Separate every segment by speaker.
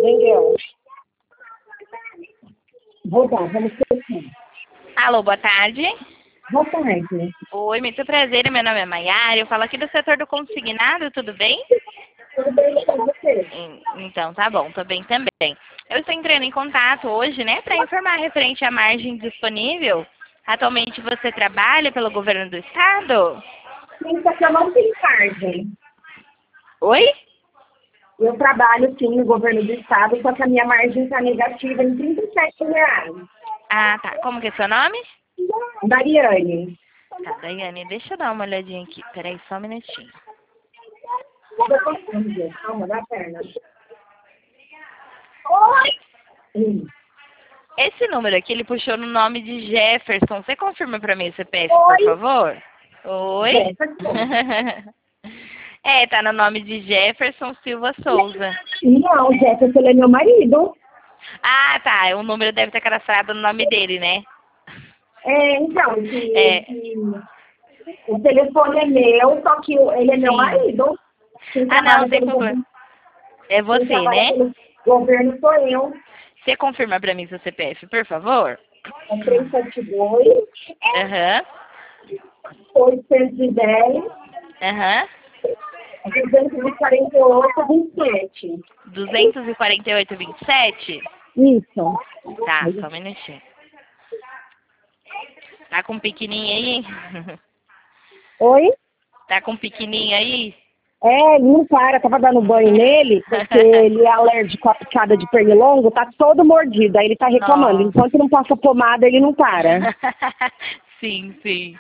Speaker 1: Vendeu. Vou dar, vamos ter.
Speaker 2: Alô, boa tarde.
Speaker 1: Boa tarde.
Speaker 2: Oi, muito prazer, meu nome é Maiara, eu falo aqui do setor do consignado, tudo bem?
Speaker 1: Tudo bem com você?
Speaker 2: Então, tá bom, tô bem também. Eu estou entrando em contato hoje, né, para informar referente à margem disponível. Atualmente você trabalha pelo governo do estado?
Speaker 1: Sim, só que eu não tenho margem.
Speaker 2: Oi?
Speaker 1: Eu trabalho, sim, no governo do estado, só que a minha margem está negativa em R$ 37.
Speaker 2: Ah, tá. Como que é seu nome?
Speaker 1: Dariane.
Speaker 2: Tá, Daiane, deixa eu dar uma olhadinha aqui. Peraí, só um minutinho.
Speaker 1: Calma, dá a perna. Oi!
Speaker 2: Esse número aqui, ele puxou no nome de Jefferson. Você confirma pra mim o CPF, por
Speaker 1: Oi!
Speaker 2: favor? Oi?
Speaker 1: Jefferson.
Speaker 2: É, tá no nome de Jefferson Silva Souza.
Speaker 1: Não, Jefferson, ele é meu marido.
Speaker 2: Ah, tá. O número deve estar cadastrado no nome dele, né?
Speaker 1: Então,
Speaker 2: É,
Speaker 1: o telefone é meu, só que ele é meu
Speaker 2: sim.
Speaker 1: marido. Quem
Speaker 2: Ah, não,
Speaker 1: trabalha
Speaker 2: sem
Speaker 1: pelo
Speaker 2: problema.
Speaker 1: governo,
Speaker 2: É
Speaker 1: quem
Speaker 2: você,
Speaker 1: trabalha
Speaker 2: né?
Speaker 1: pelo governo sou eu.
Speaker 2: Você confirma pra mim seu CPF, por favor?
Speaker 1: É 372,
Speaker 2: Aham,
Speaker 1: 810,
Speaker 2: aham.
Speaker 1: 248, 27.
Speaker 2: 248,27?
Speaker 1: Isso.
Speaker 2: Tá, só um minutinho. Tá com pequenininho aí?
Speaker 1: Oi?
Speaker 2: Tá com pequenininho aí?
Speaker 1: Ele não para, tava dando banho nele, porque ele é alérgico à picada de pernilongo, tá todo mordido, aí ele tá reclamando.
Speaker 2: Nossa.
Speaker 1: Enquanto não passa pomada, ele não para.
Speaker 2: Sim, sim.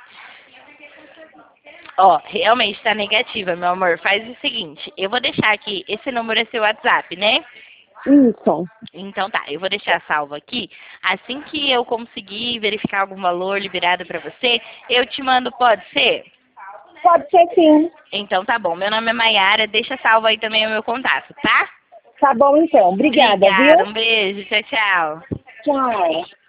Speaker 2: Ó, realmente tá negativa, meu amor. Faz o seguinte, eu vou deixar aqui, esse número é seu WhatsApp, né?
Speaker 1: Isso.
Speaker 2: Então tá, eu vou deixar salvo aqui. Assim que eu conseguir verificar algum valor liberado pra você, eu te mando, pode ser?
Speaker 1: Pode ser sim.
Speaker 2: Então tá bom, meu nome é Maiara, deixa salvo aí também o meu contato, tá?
Speaker 1: Tá bom então. Obrigada, viu?
Speaker 2: Obrigada, um beijo, tchau, tchau.
Speaker 1: Tchau.